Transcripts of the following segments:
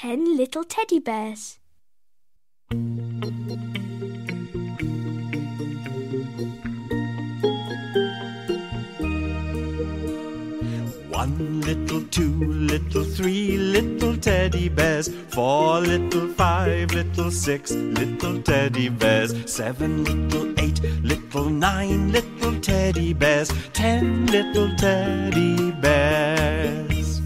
10 little teddy bears. One little, two little, three little teddy bears, 4 little, 5 little, 6 little teddy bears, 7 little, 8 little, 9 little teddy bears, 10 little teddy bears.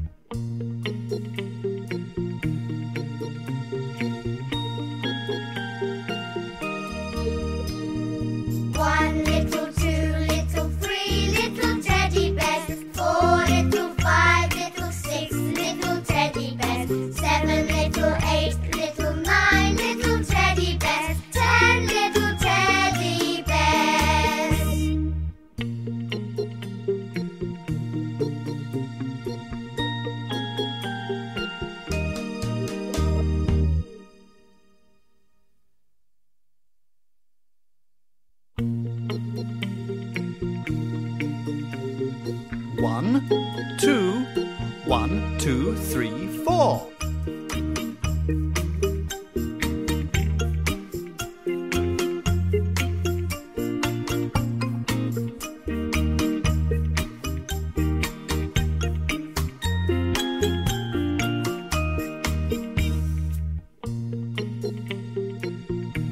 One little, 2 little, 3 little teddy bears, 4 little, 5 little, 6 little teddy bears, 7 little, 8 little, 9 little teddy bears, 10 little teddy bears. One, two, 1, 2, 3, 4.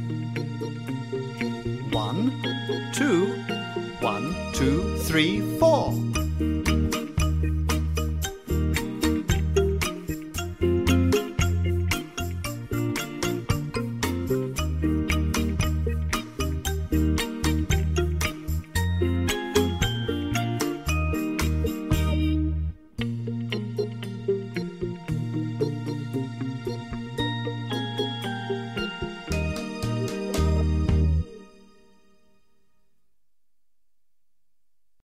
One, two, 1, 2, 3, 4.